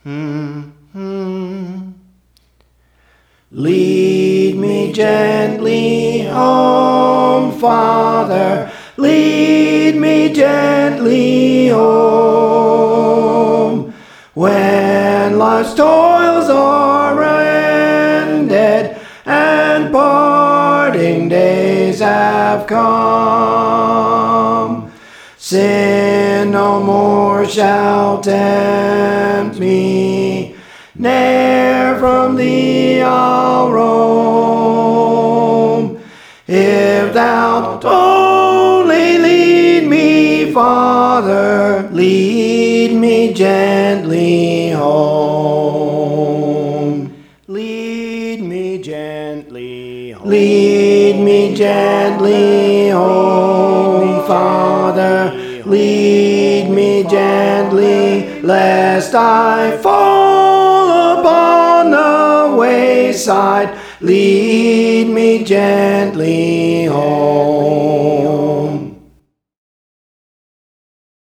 Lead me gently home, Father, lead me gently home. When life's toils are ended and parting days have come, sin no more shall tempt me, ne'er from thee I'll roam. If thou only lead me, Father, lead me gently home. Lead me gently home. Lead me gently home, Father, lead me gently, lest I fall upon the wayside. Lead me gently home.